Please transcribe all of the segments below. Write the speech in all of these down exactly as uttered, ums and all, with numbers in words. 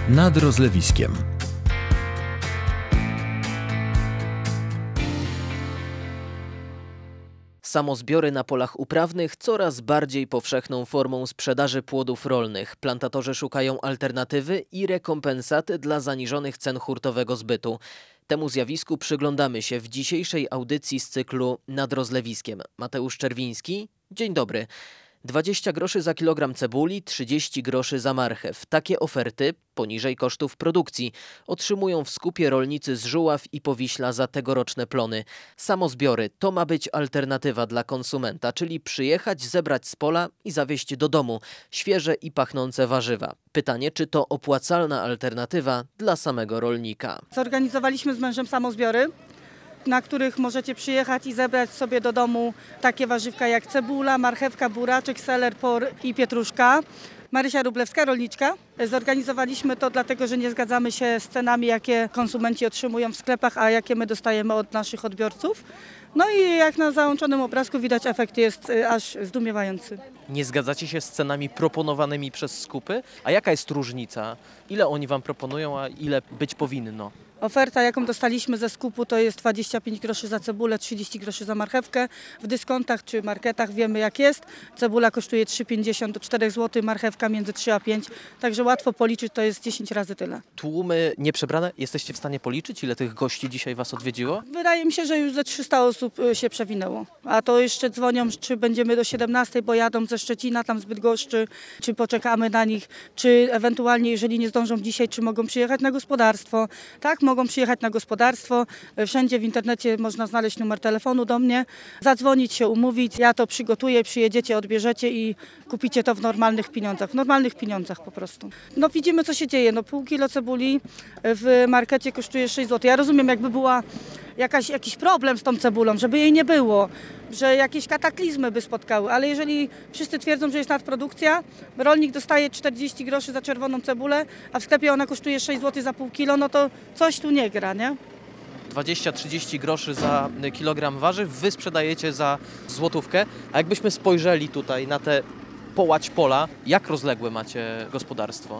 nad rozlewiskiem. Samozbiory na polach uprawnych coraz bardziej powszechną formą sprzedaży płodów rolnych. Plantatorzy szukają alternatywy i rekompensaty dla zaniżonych cen hurtowego zbytu. Temu zjawisku przyglądamy się w dzisiejszej audycji z cyklu Nad rozlewiskiem. Mateusz Czerwiński, dzień dobry. dwadzieścia groszy za kilogram cebuli, trzydzieści groszy za marchew. Takie oferty, poniżej kosztów produkcji, otrzymują w skupie rolnicy z Żuław i Powiśla za tegoroczne plony. Samozbiory to ma być alternatywa dla konsumenta, czyli przyjechać, zebrać z pola i zawieźć do domu świeże i pachnące warzywa. Pytanie, czy to opłacalna alternatywa dla samego rolnika. Zorganizowaliśmy z mężem samozbiory, na których możecie przyjechać i zebrać sobie do domu takie warzywka jak cebula, marchewka, buraczek, seler, por i pietruszka. Marysia Rublewska, rolniczka. Zorganizowaliśmy to dlatego, że nie zgadzamy się z cenami, jakie konsumenci otrzymują w sklepach, a jakie my dostajemy od naszych odbiorców. No i jak na załączonym obrazku widać, efekt jest aż zdumiewający. Nie zgadzacie się z cenami proponowanymi przez skupy? A jaka jest różnica? Ile oni wam proponują, a ile być powinno? Oferta, jaką dostaliśmy ze skupu, to jest dwadzieścia pięć groszy za cebulę, trzydzieści groszy za marchewkę. W dyskontach czy marketach wiemy, jak jest. Cebula kosztuje trzy pięćdziesiąt do czterech złotych, marchewka między trzy a pięć. Także łatwo policzyć, to jest dziesięć razy tyle. Tłumy nieprzebrane. Jesteście w stanie policzyć, ile tych gości dzisiaj was odwiedziło? Wydaje mi się, że już ze trzysta osób się przewinęło. A to jeszcze dzwonią, czy będziemy do siedemnastej, bo jadą ze Szczecina, tam z Bydgoszczy, czy poczekamy na nich, czy ewentualnie, jeżeli nie zdążą dzisiaj, czy mogą przyjechać na gospodarstwo. Tak, mogą przyjechać na gospodarstwo. Wszędzie w internecie można znaleźć numer telefonu do mnie, zadzwonić się, umówić. Ja to przygotuję, przyjedziecie, odbierzecie i kupicie to w normalnych pieniądzach. W normalnych pieniądzach po prostu. No widzimy, co się dzieje. No pół kilo cebuli w markecie kosztuje sześć złotych. Ja rozumiem, jakby była jakaś, jakiś problem z tą cebulą, żeby jej nie było, że jakieś kataklizmy by spotkały, ale jeżeli wszyscy twierdzą, że jest nadprodukcja, rolnik dostaje czterdzieści groszy za czerwoną cebulę, a w sklepie ona kosztuje sześć złotych za pół kilo, no to coś tu nie gra, nie? dwadzieścia trzydzieści groszy za kilogram warzyw, wy sprzedajecie za złotówkę, a jakbyśmy spojrzeli tutaj na te połać pola, jak rozległe macie gospodarstwo?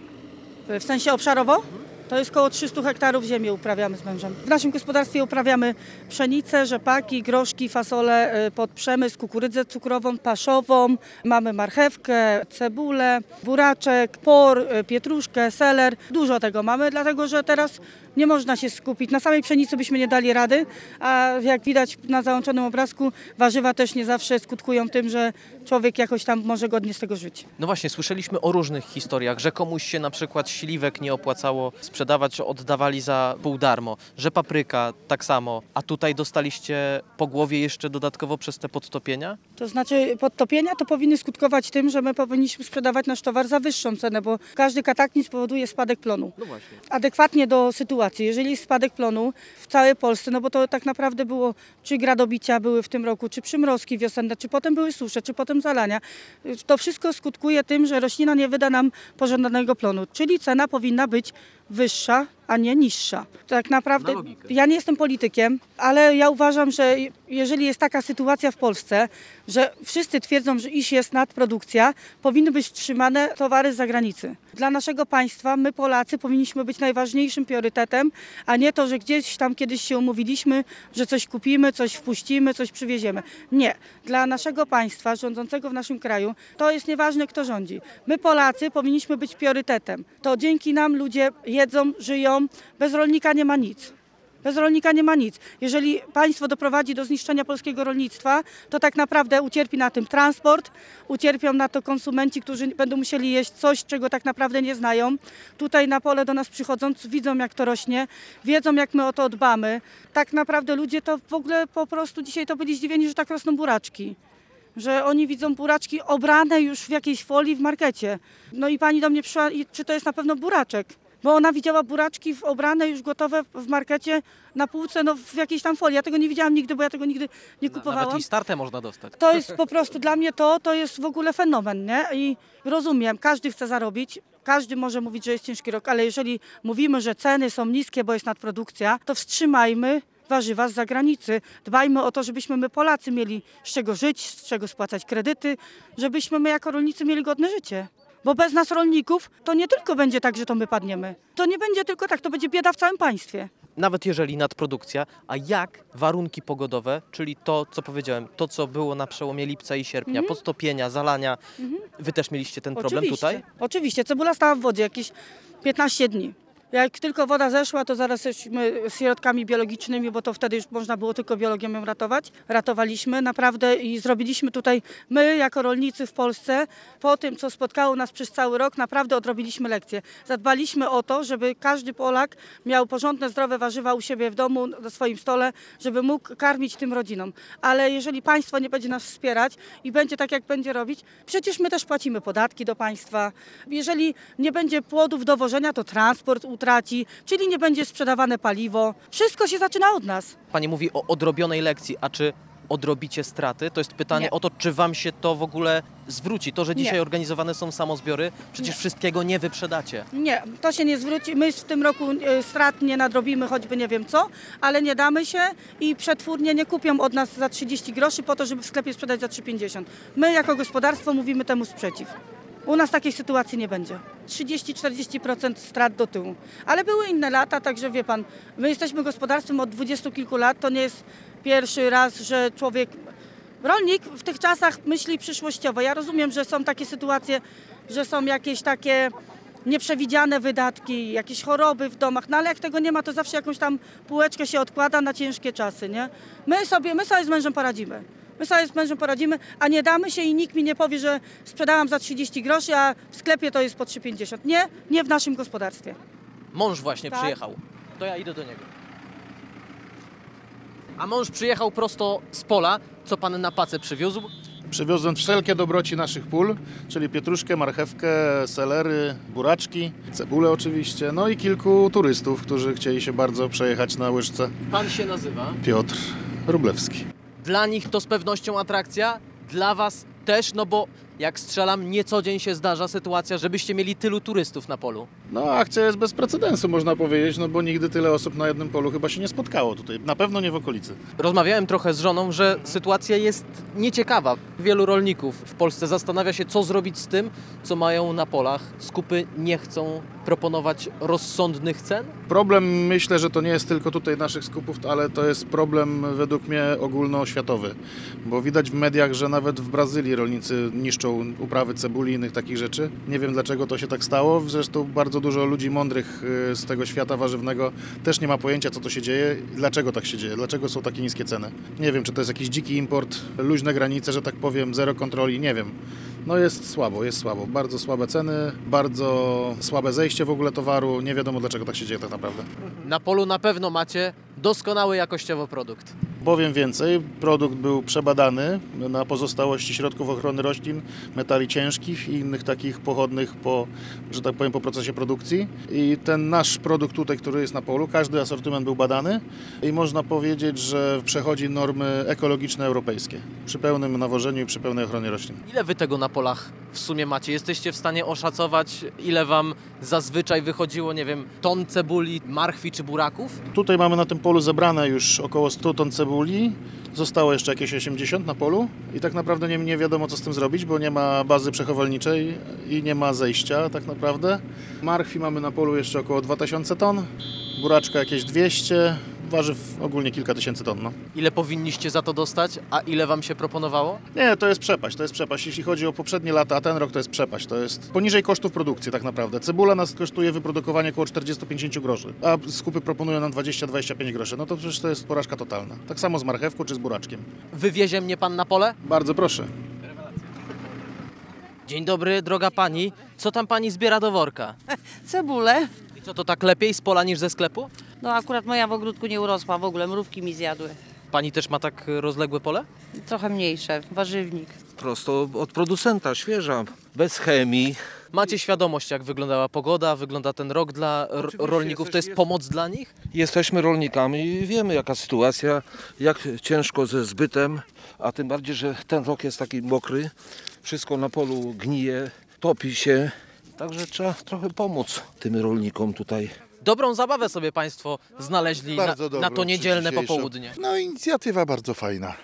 W sensie obszarowo? To jest około trzysta hektarów ziemi uprawiamy z mężem. W naszym gospodarstwie uprawiamy pszenicę, rzepaki, groszki, fasole pod przemysł, kukurydzę cukrową, paszową. Mamy marchewkę, cebulę, buraczek, por, pietruszkę, seler. Dużo tego mamy, dlatego że teraz nie można się skupić. Na samej pszenicy byśmy nie dali rady, a jak widać na załączonym obrazku, warzywa też nie zawsze skutkują tym, że człowiek jakoś tam może godnie z tego żyć. No właśnie, słyszeliśmy o różnych historiach, że komuś się na przykład śliwek nie opłacało sprzedawać, że oddawali za pół darmo, że papryka tak samo, a tutaj dostaliście po głowie jeszcze dodatkowo przez te podtopienia? To znaczy podtopienia to powinny skutkować tym, że my powinniśmy sprzedawać nasz towar za wyższą cenę, bo każdy kataklizm powoduje spadek plonu. No właśnie. Adekwatnie do sytuacji. Jeżeli jest spadek plonu w całej Polsce, no bo to tak naprawdę było, czy gradobicia były w tym roku, czy przymrozki wiosenne, czy potem były susze, czy potem zalania, to wszystko skutkuje tym, że roślina nie wyda nam pożądanego plonu, czyli cena powinna być wyższa, a nie niższa. Tak naprawdę ja nie jestem politykiem, ale ja uważam, że jeżeli jest taka sytuacja w Polsce, że wszyscy twierdzą, że iż jest nadprodukcja, powinny być wstrzymane towary z zagranicy. Dla naszego państwa, my Polacy powinniśmy być najważniejszym priorytetem, a nie to, że gdzieś tam kiedyś się umówiliśmy, że coś kupimy, coś wpuścimy, coś przywieziemy. Nie. Dla naszego państwa, rządzącego w naszym kraju, to jest nieważne, kto rządzi. My Polacy powinniśmy być priorytetem. To dzięki nam ludzie jedzą, żyją. Bez rolnika nie ma nic. Bez rolnika nie ma nic. Jeżeli państwo doprowadzi do zniszczenia polskiego rolnictwa, to tak naprawdę ucierpi na tym transport, ucierpią na to konsumenci, którzy będą musieli jeść coś, czego tak naprawdę nie znają. Tutaj na pole do nas przychodząc, widzą, jak to rośnie, wiedzą, jak my o to dbamy. Tak naprawdę ludzie to w ogóle po prostu dzisiaj to byli zdziwieni, że tak rosną buraczki. Że oni widzą buraczki obrane już w jakiejś folii w markecie. No i pani do mnie przyszła, czy to jest na pewno buraczek? Bo ona widziała buraczki obrane, już gotowe w markecie na półce, no w jakiejś tam folii. Ja tego nie widziałam nigdy, bo ja tego nigdy nie kupowałam. Nawet i startę można dostać. To jest po prostu dla mnie to, to jest w ogóle fenomen, nie? I rozumiem, każdy chce zarobić, każdy może mówić, że jest ciężki rok, ale jeżeli mówimy, że ceny są niskie, bo jest nadprodukcja, to wstrzymajmy warzywa z zagranicy. Dbajmy o to, żebyśmy my Polacy mieli z czego żyć, z czego spłacać kredyty, żebyśmy my jako rolnicy mieli godne życie. Bo bez nas rolników to nie tylko będzie tak, że to my padniemy. To nie będzie tylko tak, to będzie bieda w całym państwie. Nawet jeżeli nadprodukcja, a jak warunki pogodowe, czyli to, co powiedziałem, to, co było na przełomie lipca i sierpnia, Mhm. podtopienia, zalania, wy też mieliście ten problem Oczywiście, tutaj? Oczywiście, cebula stała w wodzie jakieś piętnaście dni. Jak tylko woda zeszła, to zaraz jesteśmy z środkami biologicznymi, bo to wtedy już można było tylko biologią ją ratować. Ratowaliśmy naprawdę i zrobiliśmy tutaj, my jako rolnicy w Polsce, po tym, co spotkało nas przez cały rok, naprawdę odrobiliśmy lekcję. Zadbaliśmy o to, żeby każdy Polak miał porządne, zdrowe warzywa u siebie w domu, na swoim stole, żeby mógł karmić tym rodzinom. Ale jeżeli państwo nie będzie nas wspierać i będzie tak, jak będzie robić, przecież my też płacimy podatki do państwa. Jeżeli nie będzie płodów do wożenia, to transport traci, czyli nie będzie sprzedawane paliwo. Wszystko się zaczyna od nas. Pani mówi o odrobionej lekcji, a czy odrobicie straty? To jest pytanie Nie. o to, czy wam się to w ogóle zwróci. To, że dzisiaj Nie. organizowane są samozbiory, przecież Nie. wszystkiego nie wyprzedacie. Nie, to się nie zwróci. My w tym roku e, strat nie nadrobimy, choćby nie wiem co, ale nie damy się i przetwórnie nie kupią od nas za trzydzieści groszy po to, żeby w sklepie sprzedać za trzy pięćdziesiąt. My jako gospodarstwo mówimy temu sprzeciw. U nas takiej sytuacji nie będzie. trzydzieści do czterdziestu procent strat do tyłu. Ale były inne lata, także wie pan, my jesteśmy gospodarstwem od dwudziestu kilku lat. To nie jest pierwszy raz, że człowiek... Rolnik w tych czasach myśli przyszłościowo. Ja rozumiem, że są takie sytuacje, że są jakieś takie nieprzewidziane wydatki, jakieś choroby w domach, no ale jak tego nie ma, to zawsze jakąś tam półeczkę się odkłada na ciężkie czasy, nie? My sobie, my sobie z mężem poradzimy. My sobie z mężem poradzimy, a nie damy się i nikt mi nie powie, że sprzedałam za trzydzieści groszy, a w sklepie to jest po trzy pięćdziesiąt. Nie, nie w naszym gospodarstwie. Mąż właśnie Tak. przyjechał. To ja idę do niego. A mąż przyjechał prosto z pola. Co pan na pacę przywiózł? Przywiozłem wszelkie dobroci naszych pól, czyli pietruszkę, marchewkę, selery, buraczki, cebulę oczywiście, no i kilku turystów, którzy chcieli się bardzo przejechać na łyżce. Pan się nazywa? Piotr Wróblewski. Dla nich to z pewnością atrakcja, dla was też, no bo jak strzelam, nie co dzień się zdarza sytuacja, żebyście mieli tylu turystów na polu. No akcja jest bez precedensu, można powiedzieć, no bo nigdy tyle osób na jednym polu chyba się nie spotkało tutaj, na pewno nie w okolicy. Rozmawiałem trochę z żoną, że sytuacja jest nieciekawa. Wielu rolników w Polsce zastanawia się, co zrobić z tym, co mają na polach. Skupy nie chcą proponować rozsądnych cen. Problem, myślę, że to nie jest tylko tutaj naszych skupów, ale to jest problem według mnie ogólnoświatowy, bo widać w mediach, że nawet w Brazylii rolnicy niszczą uprawy cebuli i innych takich rzeczy. Nie wiem, dlaczego to się tak stało, zresztą bardzo dużo ludzi mądrych z tego świata warzywnego też nie ma pojęcia, co to się dzieje i dlaczego tak się dzieje, dlaczego są takie niskie ceny. Nie wiem, czy to jest jakiś dziki import, luźne granice, że tak powiem, zero kontroli, nie wiem. No jest słabo, jest słabo. Bardzo słabe ceny, bardzo słabe zejście w ogóle towaru. Nie wiadomo, dlaczego tak się dzieje tak naprawdę. Na polu na pewno macie doskonały jakościowo produkt. Powiem więcej, produkt był przebadany na pozostałości środków ochrony roślin, metali ciężkich i innych takich pochodnych po, że tak powiem, po procesie produkcji. I ten nasz produkt tutaj, który jest na polu, każdy asortyment był badany i można powiedzieć, że przechodzi normy ekologiczne europejskie przy pełnym nawożeniu i przy pełnej ochronie roślin. Ile wy tego na polach w sumie macie? Jesteście w stanie oszacować, ile wam zazwyczaj wychodziło, nie wiem, ton cebuli, marchwi czy buraków? Tutaj mamy na tym polu zebrane już około stu ton cebuli. Zostało jeszcze jakieś osiemdziesiąt na polu i tak naprawdę nie, nie wiadomo, co z tym zrobić, bo nie ma bazy przechowalniczej i nie ma zejścia tak naprawdę. Marchwi mamy na polu jeszcze około dwa tysiące ton, buraczka jakieś dwieście, warzyw ogólnie kilka tysięcy ton. No. Ile powinniście za to dostać, a ile wam się proponowało? Nie, to jest przepaść, to jest przepaść. Jeśli chodzi o poprzednie lata, a ten rok to jest przepaść. To jest poniżej kosztów produkcji tak naprawdę. Cebula nas kosztuje wyprodukowanie około czterdzieści do pięćdziesięciu groszy, a skupy proponują nam dwadzieścia do dwudziestu pięciu groszy. No to przecież to jest porażka totalna. Tak samo z marchewką czy z buraczkiem. Wywiezie mnie pan na pole? Bardzo proszę. Dzień dobry, droga pani. Co tam pani zbiera do worka? Cebulę. I co, to tak lepiej z pola niż ze sklepu? No akurat moja w ogródku nie urosła w ogóle, mrówki mi zjadły. Pani też ma tak rozległe pole? Trochę mniejsze, warzywnik. Prosto od producenta, świeża, bez chemii. Macie świadomość, jak wyglądała pogoda, wygląda ten rok dla r- Oczywiście, rolników? To jest jest- pomoc dla nich? Jesteśmy rolnikami i wiemy, jaka sytuacja, jak ciężko ze zbytem, a tym bardziej, że ten rok jest taki mokry, wszystko na polu gnije, topi się, także trzeba trochę pomóc tym rolnikom tutaj. Dobrą zabawę sobie państwo znaleźli na, Bardzo na dobrą to przy niedzielne dzisiejszą- popołudnie. No inicjatywa bardzo fajna.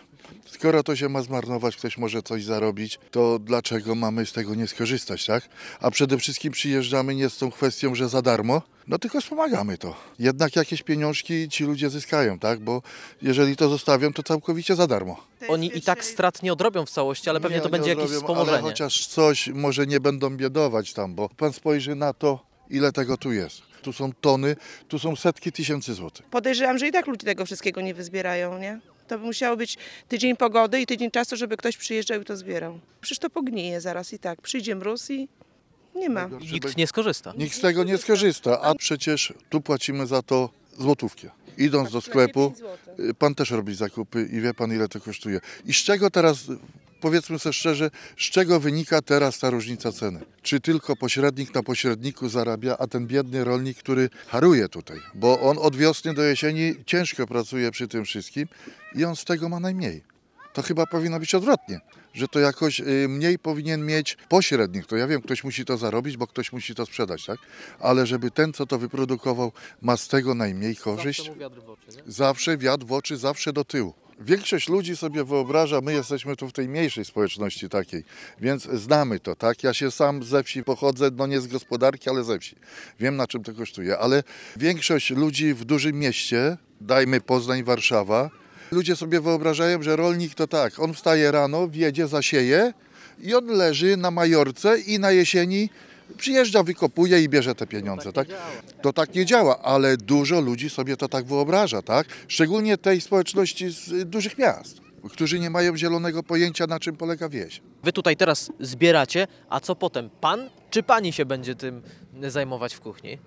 Skoro to się ma zmarnować, ktoś może coś zarobić, to dlaczego mamy z tego nie skorzystać, tak? A przede wszystkim przyjeżdżamy nie z tą kwestią, że za darmo, no tylko wspomagamy to. Jednak jakieś pieniążki ci ludzie zyskają, tak? Bo jeżeli to zostawią, to całkowicie za darmo. Oni i tak strat nie odrobią w całości, ale pewnie Nie, to nie będzie jakieś odrobią, wspomożenie. Ale chociaż coś, może nie będą biedować tam, bo pan spojrzy na to, ile tego tu jest. Tu są tony, tu są setki tysięcy złotych. Podejrzewam, że i tak ludzie tego wszystkiego nie wyzbierają, nie? To by musiało być tydzień pogody i tydzień czasu, żeby ktoś przyjeżdżał i to zbierał. Przecież to pognije zaraz i tak. Przyjdzie mróz i nie ma. I nikt nie skorzysta. Nikt z tego nie skorzysta, a przecież tu płacimy za to złotówkę. Idąc do sklepu, pan też robi zakupy i wie pan, ile to kosztuje. I z czego teraz, powiedzmy sobie szczerze, z czego wynika teraz ta różnica ceny? Czy tylko pośrednik na pośredniku zarabia, a ten biedny rolnik, który haruje tutaj, bo on od wiosny do jesieni ciężko pracuje przy tym wszystkim i on z tego ma najmniej. To chyba powinno być odwrotnie, że to jakoś mniej powinien mieć pośrednik. To ja wiem, ktoś musi to zarobić, bo ktoś musi to sprzedać, tak? Ale żeby ten, co to wyprodukował, ma z tego najmniej korzyść. Zawsze mu wiatr w oczy, nie? Zawsze wiatr w oczy, zawsze do tyłu. Większość ludzi sobie wyobraża, my jesteśmy tu w tej mniejszej społeczności takiej, więc znamy to, tak? Ja się sam ze wsi pochodzę, no nie z gospodarki, ale ze wsi. Wiem, na czym to kosztuje, ale większość ludzi w dużym mieście, dajmy Poznań, Warszawa, ludzie sobie wyobrażają, że rolnik to tak, on wstaje rano, wjedzie, zasieje i on leży na majorce i na jesieni przyjeżdża, wykopuje i bierze te pieniądze, tak? To tak nie działa, ale dużo ludzi sobie to tak wyobraża, tak? Szczególnie tej społeczności z dużych miast, którzy nie mają zielonego pojęcia, na czym polega wieś. Wy tutaj teraz zbieracie, a co potem? Pan czy pani się będzie tym zajmować w kuchni?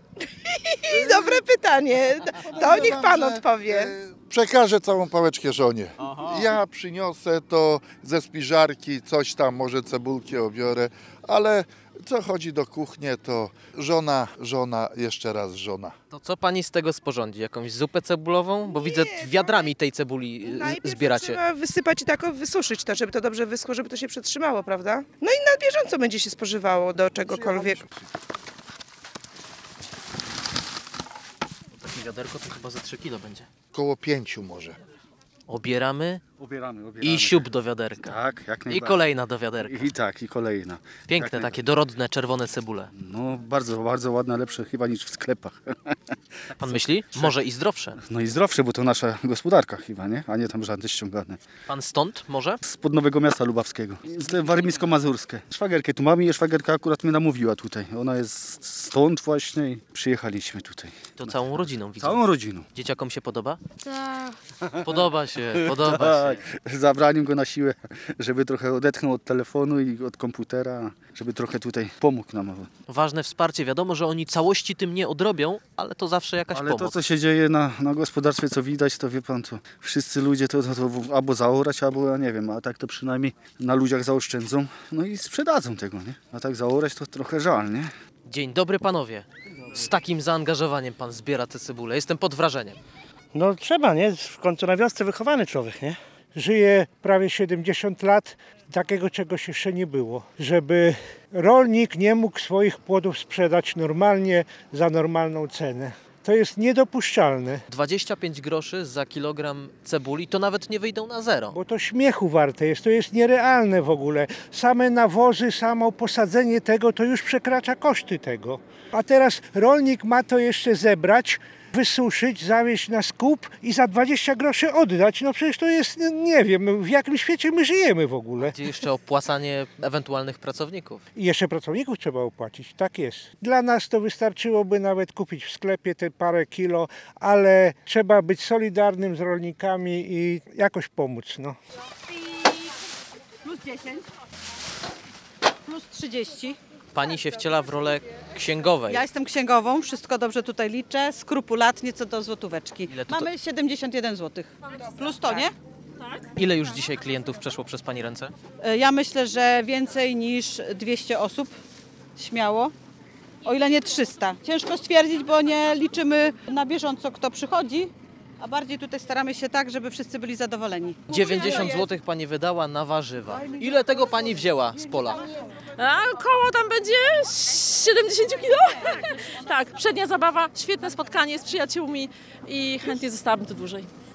Dobre pytanie. To niech pan odpowie. Przekażę całą pałeczkę żonie. Ja przyniosę to ze spiżarki, coś tam, może cebulki obiorę, ale co chodzi do kuchni, to żona, żona, jeszcze raz żona. To co pani z tego sporządzi? Jakąś zupę cebulową? Bo widzę wiadrami tej cebuli y, Najpierw zbieracie. trzeba wysypać i tak wysuszyć to, żeby to dobrze wyschło, żeby to się przetrzymało, prawda? No i na bieżąco będzie się spożywało do czegokolwiek. Takie wiaderko to chyba za trzy kilo będzie. Koło pięciu może. Obieramy Ubieramy, ubieramy. i siup do wiaderka. Tak, jak I najbardziej. kolejna do wiaderka. I tak, i kolejna. Piękne, jak takie dorodne, czerwone cebule. No bardzo, bardzo ładne, lepsze chyba niż w sklepach. Tak pan myśli? Może i zdrowsze. No i zdrowsze, bo to nasza gospodarka chyba, nie? A nie tam żadne ściągane. Pan stąd może? Spod Nowego Miasta Lubawskiego. Z warmińsko-mazurskie. Szwagierkę tu mamy i szwagierka akurat mnie namówiła tutaj. Ona jest stąd właśnie i przyjechaliśmy tutaj. To całą rodziną widzę. Całą rodziną. Dzieciakom się podoba? Tak. Podoba się, podoba się. Tak, zabrałem go na siłę, żeby trochę odetchnął od telefonu i od komputera, żeby trochę tutaj pomógł nam. Ważne wsparcie. Wiadomo, że oni całości tym nie odrobią, ale to zawsze jakaś Ale pomoc. to, co się dzieje na, na gospodarstwie, co widać, to wie pan, to wszyscy ludzie to, to, to albo zaorać, albo ja nie wiem, a tak to przynajmniej na ludziach zaoszczędzą, no i sprzedadzą tego, nie? A tak zaorać to trochę żal, nie? Dzień dobry panowie. Z takim zaangażowaniem pan zbiera te cebule. Jestem pod wrażeniem. No trzeba, nie? W końcu na wiosce wychowany człowiek, nie? Żyje prawie siedemdziesiąt lat, takiego czegoś jeszcze nie było. Żeby rolnik nie mógł swoich płodów sprzedać normalnie za normalną cenę. To jest niedopuszczalne. dwadzieścia pięć groszy za kilogram cebuli to nawet nie wyjdą na zero. Bo to śmiechu warte jest, to jest nierealne w ogóle. Same nawozy, samo posadzenie tego to już przekracza koszty tego. A teraz rolnik ma to jeszcze zebrać, wysuszyć, zawieźć na skup i za dwadzieścia groszy oddać. No przecież to jest, nie wiem, w jakim świecie my żyjemy w ogóle. Gdzie jeszcze opłacanie ewentualnych pracowników. I jeszcze pracowników trzeba opłacić, tak jest. Dla nas to wystarczyłoby nawet kupić w sklepie te parę kilo, ale trzeba być solidarnym z rolnikami i jakoś pomóc, no. Plus dziesięć. Plus trzydzieści. Pani się wciela w rolę księgowej. Ja jestem księgową, wszystko dobrze tutaj liczę, skrupulatnie co do złotóweczki. Ile tutaj- Mamy siedemdziesiąt jeden złotych. Plus to, nie? Ile już dzisiaj klientów przeszło przez pani ręce? E, Ja myślę, że więcej niż dwieście osób, śmiało. O ile nie trzysta. Ciężko stwierdzić, bo nie liczymy na bieżąco, kto przychodzi, a bardziej tutaj staramy się tak, żeby wszyscy byli zadowoleni. dziewięćdziesiąt złotych pani wydała na warzywa. Ile tego pani wzięła z pola? A koło tam będzie siedemdziesiąt kilo. Tak, przednia zabawa, świetne spotkanie z przyjaciółmi i chętnie zostałabym tu dłużej.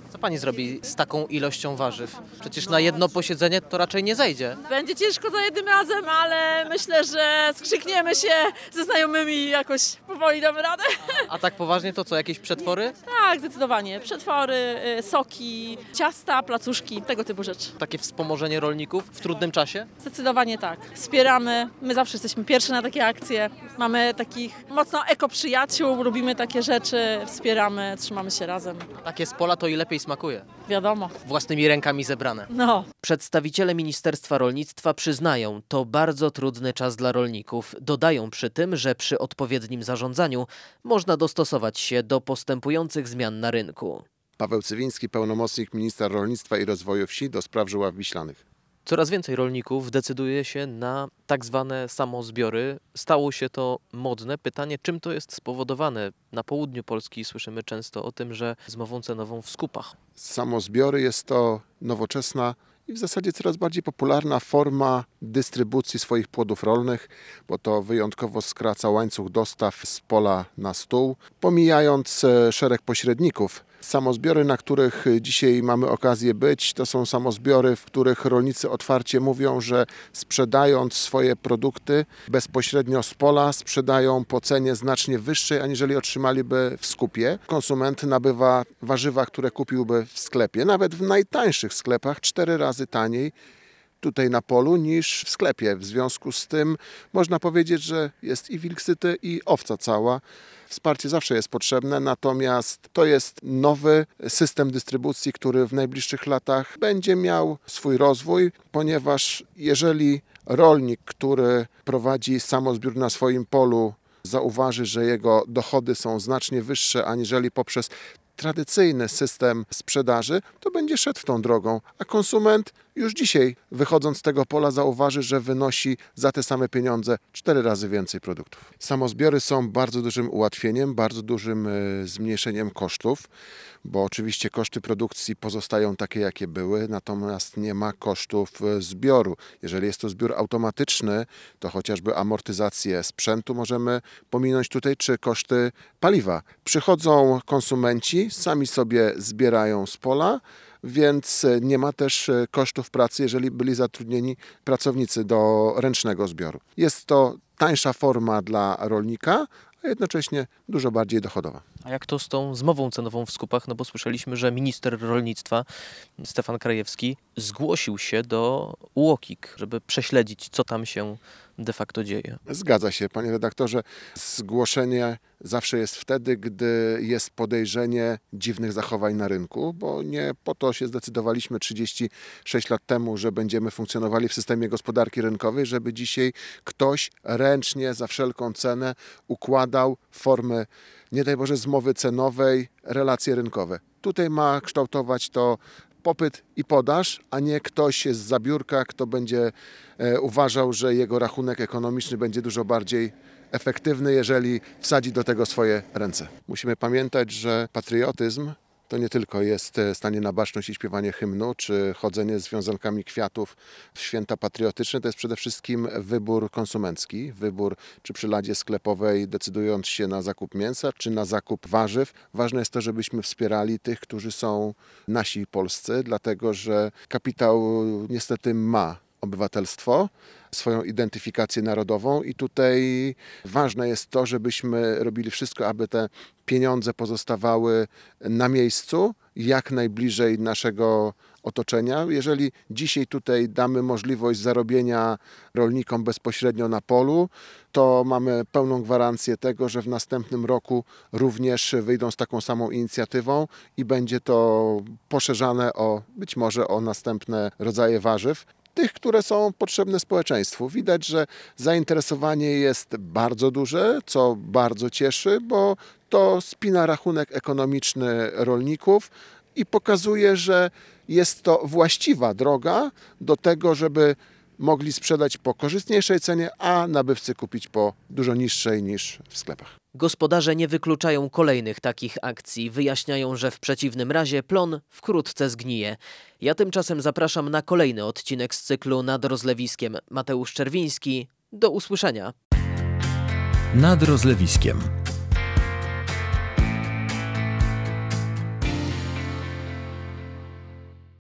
Co pani zrobi z taką ilością warzyw? Przecież na jedno posiedzenie to raczej nie zejdzie. Będzie ciężko za jednym razem, ale myślę, że skrzykniemy się ze znajomymi i jakoś powoli damy radę. A tak poważnie to co, jakieś przetwory? Tak, zdecydowanie. Przetwory, y, soki, ciasta, placuszki, tego typu rzeczy. Takie wspomożenie rolników w trudnym czasie? Zdecydowanie tak. Wspieramy. My zawsze jesteśmy pierwsi na takie akcje. Mamy takich mocno ekoprzyjaciół, robimy takie rzeczy, wspieramy, trzymamy się razem. Takie z pola to i lepiej smakuje. Wiadomo. Własnymi rękami zebrane. No. Przedstawiciele Ministerstwa Rolnictwa przyznają, to bardzo trudny czas dla rolników. Dodają przy tym, że przy odpowiednim zarządzaniu można dostosować się do postępujących zmian na rynku. Paweł Cywiński, pełnomocnik ministra rolnictwa i rozwoju wsi do spraw Żuław Wiślanych. Coraz więcej rolników decyduje się na tak zwane samozbiory. Stało się to modne. Pytanie, czym to jest spowodowane? Na południu Polski słyszymy często o tym, że zmową cenową w skupach. Samozbiory jest to nowoczesna i w zasadzie coraz bardziej popularna forma dystrybucji swoich płodów rolnych, bo to wyjątkowo skraca łańcuch dostaw z pola na stół, pomijając szereg pośredników. Samozbiory, na których dzisiaj mamy okazję być, to są samozbiory, w których rolnicy otwarcie mówią, że sprzedając swoje produkty bezpośrednio z pola, sprzedają po cenie znacznie wyższej, aniżeli otrzymaliby w skupie. Konsument nabywa warzywa, które kupiłby w sklepie, nawet w najtańszych sklepach, cztery razy taniej tutaj na polu niż w sklepie. W związku z tym można powiedzieć, że jest i wilk syty, i owca cała. Wsparcie zawsze jest potrzebne, natomiast to jest nowy system dystrybucji, który w najbliższych latach będzie miał swój rozwój, ponieważ jeżeli rolnik, który prowadzi samozbiór na swoim polu, zauważy, że jego dochody są znacznie wyższe aniżeli poprzez tradycyjny system sprzedaży, to będzie szedł tą drogą, a konsument już dzisiaj, wychodząc z tego pola, zauważy, że wynosi za te same pieniądze cztery razy więcej produktów. Samozbiory są bardzo dużym ułatwieniem, bardzo dużym zmniejszeniem kosztów, bo oczywiście koszty produkcji pozostają takie, jakie były, natomiast nie ma kosztów zbioru. Jeżeli jest to zbiór automatyczny, to chociażby amortyzację sprzętu możemy pominąć tutaj, czy koszty paliwa. Przychodzą konsumenci, sami sobie zbierają z pola, więc nie ma też kosztów pracy, jeżeli byli zatrudnieni pracownicy do ręcznego zbioru. Jest to tańsza forma dla rolnika, a jednocześnie dużo bardziej dochodowa. A jak to z tą zmową cenową w skupach? No bo słyszeliśmy, że minister rolnictwa Stefan Krajewski zgłosił się do U O K I K, żeby prześledzić, co tam się de facto dzieje. Zgadza się, panie redaktorze. Zgłoszenie zawsze jest wtedy, gdy jest podejrzenie dziwnych zachowań na rynku, bo nie po to się zdecydowaliśmy trzydzieści sześć lat temu, że będziemy funkcjonowali w systemie gospodarki rynkowej, żeby dzisiaj ktoś ręcznie za wszelką cenę układał formy, nie daj Boże, zmowy cenowej, relacje rynkowe. Tutaj ma kształtować to popyt i podaż, a nie ktoś z zabiórka, kto będzie e, uważał, że jego rachunek ekonomiczny będzie dużo bardziej efektywny, jeżeli wsadzi do tego swoje ręce. Musimy pamiętać, że patriotyzm to nie tylko jest stanie na baczność i śpiewanie hymnu, czy chodzenie z wiązankami kwiatów w święta patriotyczne. To jest przede wszystkim wybór konsumencki, wybór czy przy ladzie sklepowej, decydując się na zakup mięsa, czy na zakup warzyw. Ważne jest to, żebyśmy wspierali tych, którzy są nasi polscy, dlatego że kapitał niestety ma obywatelstwo, swoją identyfikację narodową i tutaj ważne jest to, żebyśmy robili wszystko, aby te pieniądze pozostawały na miejscu, jak najbliżej naszego otoczenia. Jeżeli dzisiaj tutaj damy możliwość zarobienia rolnikom bezpośrednio na polu, to mamy pełną gwarancję tego, że w następnym roku również wyjdą z taką samą inicjatywą i będzie to poszerzane o być może o następne rodzaje warzyw. Tych, które są potrzebne społeczeństwu. Widać, że zainteresowanie jest bardzo duże, co bardzo cieszy, bo to spina rachunek ekonomiczny rolników i pokazuje, że jest to właściwa droga do tego, żeby mogli sprzedać po korzystniejszej cenie, a nabywcy kupić po dużo niższej niż w sklepach. Gospodarze nie wykluczają kolejnych takich akcji. Wyjaśniają, że w przeciwnym razie plon wkrótce zgnije. Ja tymczasem zapraszam na kolejny odcinek z cyklu Nad rozlewiskiem. Mateusz Czerwiński. Do usłyszenia. Nad rozlewiskiem.